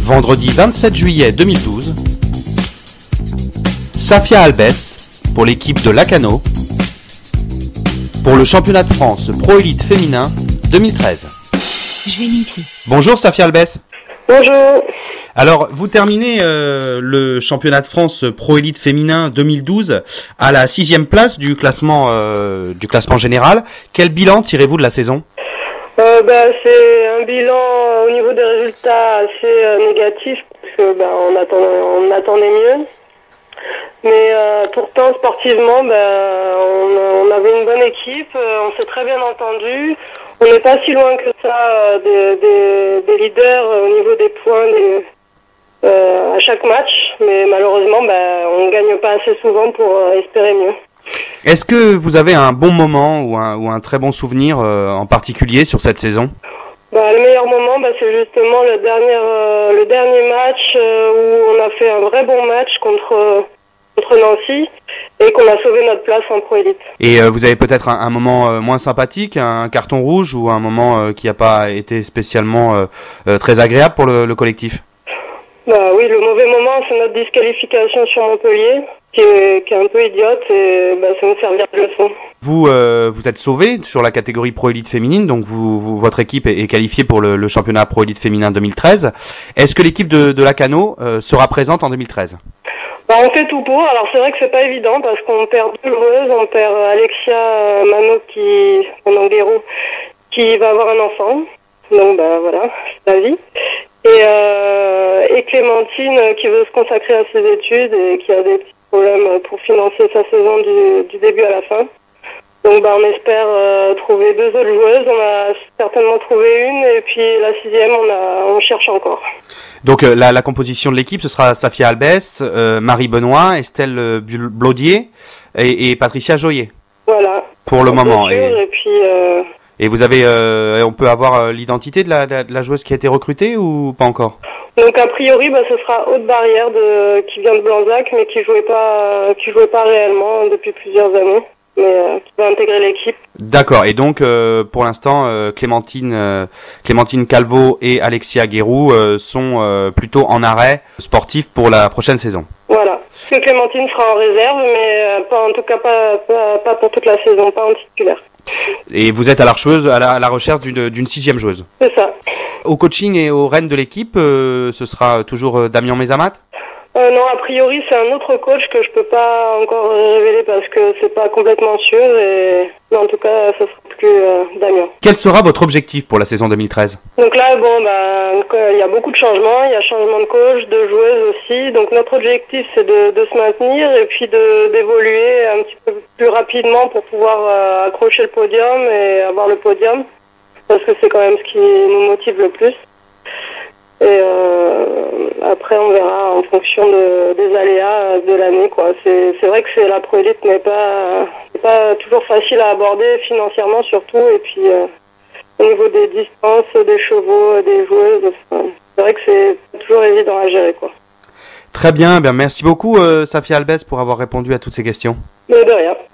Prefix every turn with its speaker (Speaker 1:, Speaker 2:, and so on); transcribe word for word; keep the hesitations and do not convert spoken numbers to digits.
Speaker 1: Vendredi vingt-sept juillet deux mille douze, Safia Albès pour l'équipe de Lacanau pour le championnat de France Pro Élite féminin deux mille treize.
Speaker 2: Je vais m'écrire.
Speaker 1: Bonjour Safia Albès.
Speaker 3: Bonjour.
Speaker 1: Alors, vous terminez euh, le championnat de France Pro Élite féminin deux mille douze à la sixième place du classement euh, du classement général. Quel bilan tirez-vous de la saison ?
Speaker 3: euh, bah, C'est un bilan euh, au niveau des résultats assez euh, négatif parce que bah, on, attend, on attendait mieux. Mais euh, pourtant, sportivement, bah, on, on avait une bonne équipe, euh, on s'est très bien entendu. On n'est pas si loin que ça euh, des, des, des leaders euh, au niveau des points des, euh, à chaque match. Mais malheureusement, bah, on ne gagne pas assez souvent pour euh, espérer mieux.
Speaker 1: Est-ce que vous avez un bon moment ou un, ou un très bon souvenir euh, en particulier sur cette saison ?
Speaker 3: Bah, le meilleur moment, bah, c'est justement le dernier, euh, le dernier match euh, où on a fait un vrai bon match contre, euh, contre Nancy et qu'on a sauvé notre place en Pro Élite.
Speaker 1: Et euh, vous avez peut-être un, un moment euh, moins sympathique, un carton rouge ou un moment euh, qui n'a pas été spécialement euh, euh, très agréable pour le, le collectif ?
Speaker 3: Bah oui, le mauvais moment, c'est notre disqualification sur Montpellier, qui est, qui est un peu idiote et bah, ça nous servira de leçon. Vous,
Speaker 1: euh, vous êtes sauvé sur la catégorie Pro Élite féminine, donc vous, vous, votre équipe est, est qualifiée pour le, le championnat Pro Élite féminin deux mille treize. Est-ce que l'équipe de, de Lacanau euh, sera présente en deux mille treize ?
Speaker 3: Bah, on fait tout pour. Alors c'est vrai que c'est pas évident parce qu'on perd deux joueuses. On perd Alexia euh, Mano qui, en Guéraud, qui va avoir un enfant. Donc bah voilà, c'est la vie. Et, euh, et Clémentine qui veut se consacrer à ses études et qui a des petits problèmes pour financer sa saison du, du début à la fin. Donc bah on espère euh, trouver deux autres joueuses. On a certainement trouvé une et puis la sixième on a on cherche encore.
Speaker 1: Donc euh, la, la composition de l'équipe ce sera Safia Albès, euh, Marie Benoît, Estelle euh, Blaudier et, et Patricia Joyer.
Speaker 3: Voilà.
Speaker 1: Pour le moment.
Speaker 3: Et, et puis. Euh,
Speaker 1: Et vous avez, euh, on peut avoir l'identité de la, de la joueuse qui a été recrutée ou pas encore ?
Speaker 3: Donc a priori, bah, ce sera Haute Barrière de, qui vient de Blanzac, mais qui jouait pas, qui jouait pas réellement depuis plusieurs années, mais euh, qui va intégrer l'équipe.
Speaker 1: D'accord. Et donc euh, pour l'instant, euh, Clémentine, euh, Clémentine Calvo et Alexia Guéroux euh, sont euh, plutôt en arrêt sportif pour la prochaine saison.
Speaker 3: Voilà. Parce que Clémentine sera en réserve, mais euh, pas, en tout cas pas, pas, pas pour toute la saison, pas en titulaire.
Speaker 1: Et vous êtes à la recherche, à la, à la recherche d'une, d'une sixième joueuse.
Speaker 3: C'est ça.
Speaker 1: Au coaching et aux rênes de l'équipe, euh, ce sera toujours euh, Damien Mézamat ?
Speaker 3: euh, Non, a priori c'est un autre coach que je peux pas encore révéler parce que c'est pas complètement sûr. Et mais en tout cas, ça sera plus euh, Damien.
Speaker 1: Quel sera votre objectif pour la saison deux mille treize ?
Speaker 3: Donc là, bon, bah, il y a beaucoup de changements. Il y a changement de coach, de joueuses aussi. Donc notre objectif, c'est de, de se maintenir et puis de d'évoluer un petit peu plus rapidement pour pouvoir euh, accrocher le podium et avoir le podium, parce que c'est quand même ce qui nous motive le plus. Et euh, après, on verra en fonction de, des aléas de l'année, quoi. C'est, c'est vrai que c'est la Pro Élite n'est pas, c'est pas toujours facile à aborder financièrement surtout, et puis euh, au niveau des distances, des chevaux, des joueuses, enfin, c'est vrai que c'est toujours évident à gérer, quoi.
Speaker 1: Très bien, bien merci beaucoup euh, Safia Albès pour avoir répondu à toutes ces questions.
Speaker 3: Mais de rien.